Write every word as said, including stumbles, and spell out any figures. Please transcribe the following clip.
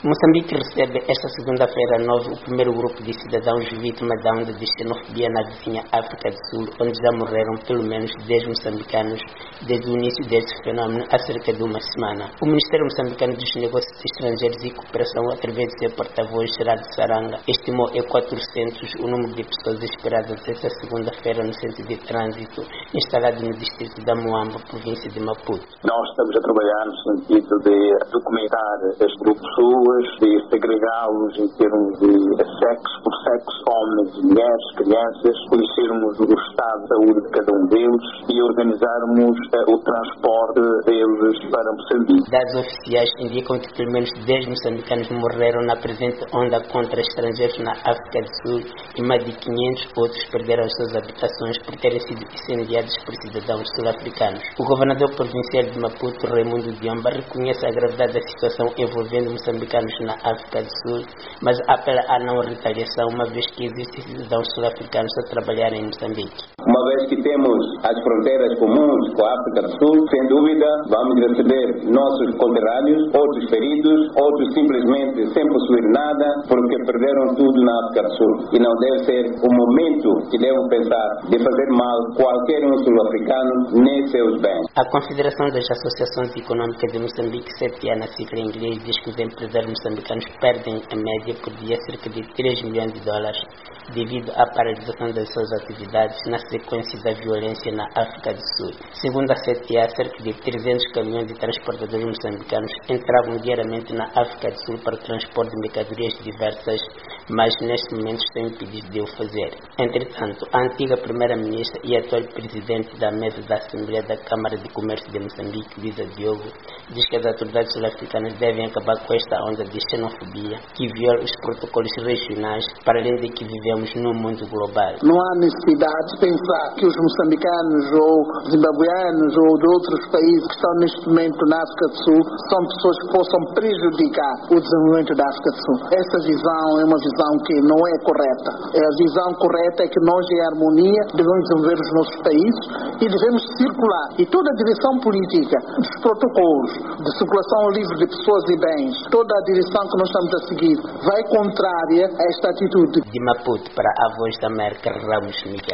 Moçambique recebe esta segunda-feira nove o primeiro grupo de cidadãos vítimas da onda de xenofobia na vizinha África do Sul, onde já morreram pelo menos dez moçambicanos desde o início deste fenômeno há cerca de uma semana. O Ministério Moçambicano dos Negócios Estrangeiros e Cooperação, através de seu porta-voz, Gerardo Saranga, estimou em quatrocentos o número de pessoas esperadas esta segunda-feira no centro de trânsito instalado no distrito da Moamba, província de Maputo. Nós estamos a trabalhar no sentido de documentar este grupo de pessoas, de segregá-los em termos de sexo por sexo, homens, mulheres, crianças, conhecermos o estado de saúde de cada um deles e organizarmos uh, o transporte deles para Moçambique. Dados oficiais indicam que pelo menos dez moçambicanos morreram na presente onda contra estrangeiros na África do Sul e mais de quinhentos outros perderam as suas habitações por terem sido incendiados por cidadãos sul-africanos. O governador provincial de Maputo, Raimundo Diomba, reconhece a gravidade da situação envolvendo moçambicanos na África do Sul, mas apela à não retaliação, uma vez que existem cidadãos sul-africanos a trabalhar em Moçambique. Uma vez que temos as fronteiras comuns com a África do Sul, sem dúvida vamos receber nossos conterrâneos, outros feridos, outros simplesmente sem possuir nada, porque perderam tudo na África do Sul. E não deve ser o momento que devo pensar de fazer mal qualquer um sul-africano nem seus bens. A Confederação das Associações Econômicas de Moçambique, C T A na sigla em inglês, diz que os empresários moçambicanos perdem em média por dia cerca de três milhões de dólares devido à paralisação das suas atividades na sequência da violência na África do Sul. Segundo a C T A, cerca de trezentos caminhões de transportadores moçambicanos entravam diariamente na África do Sul para o transporte de mercadorias diversas, mas neste momento estão impedidos de o fazer. Entretanto, a antiga primeira-ministra e atual presidente da mesa da Assembleia da Câmara de Comércio de Moçambique, Lisa Diogo, diz que as autoridades sul-africanas devem acabar com esta onda de xenofobia que viola os protocolos regionais, para além de que vivemos num mundo global. Não há necessidade de pensar que os moçambicanos ou zimbabueanos ou de outros países que estão neste momento na África do Sul são pessoas que possam prejudicar o desenvolvimento da África do Sul. Essa visão é uma visão que não é correta. A visão correta é que nós, em harmonia, devemos desenvolver os nossos países e devemos circular. E toda a direção política dos protocolos de circulação livre de pessoas e bens, toda a direção que nós estamos a seguir vai contrária a esta atitude. De Maputo para a Voz da América, Ramos Miguel.